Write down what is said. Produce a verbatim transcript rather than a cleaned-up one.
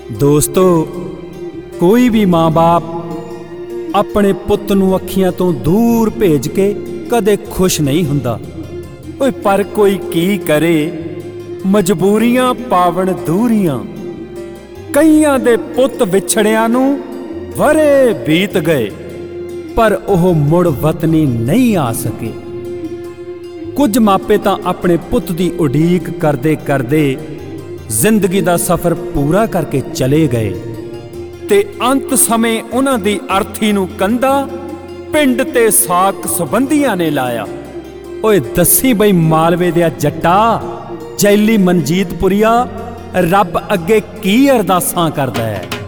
ਦੋਸਤੋ, ਕੋਈ ਵੀ ਮਾਂ-ਬਾਪ ਆਪਣੇ ਪੁੱਤ ਨੂੰ ਅੱਖੀਆਂ ਤੋਂ ਦੂਰ ਭੇਜ ਕੇ ਕਦੇ ਖੁਸ਼ ਨਹੀਂ ਹੁੰਦਾ। ਓਏ ਪਰ ਕੋਈ ਕੀ ਕਰੇ, ਮਜਬੂਰੀਆਂ ਪਾਵਣ ਦੂਰੀਆਂ। ਕਈਆਂ ਦੇ ਪੁੱਤ ਵਿਛੜਿਆਂ ਨੂੰ ਵਰੇ ਬੀਤ ਗਏ, ਪਰ ਉਹ ਮੁੜ ਵਤਨੀ ਨਹੀਂ ਆ ਸਕੇ। ਕੁਝ ਮਾਪੇ ਤਾਂ ਆਪਣੇ ਪੁੱਤ ਦੀ ਉਡੀਕ ਕਰਦੇ ਕਰਦੇ ਜ਼ਿੰਦਗੀ ਦਾ ਸਫ਼ਰ ਪੂਰਾ ਕਰਕੇ ਚਲੇ ਗਏ ਤੇ ਅੰਤ ਸਮੇਂ ਉਹਨਾਂ ਦੀ ਅਰਥੀ ਨੂੰ ਕੰਧਾ ਪਿੰਡ ਤੇ ਸਾਕ ਸੰਬੰਧੀਆਂ ਨੇ ਲਾਇਆ। ਓਏ ਦੱਸੀ ਬਈ ਮਾਲਵੇ ਦਿਆ ਜੱਟਾ, ਜੈਲੀ ਮਨਜੀਤਪੁਰੀਆ, ਰੱਬ ਅੱਗੇ ਕੀ ਅਰਦਾਸਾਂ ਕਰਦਾ ਹੈ।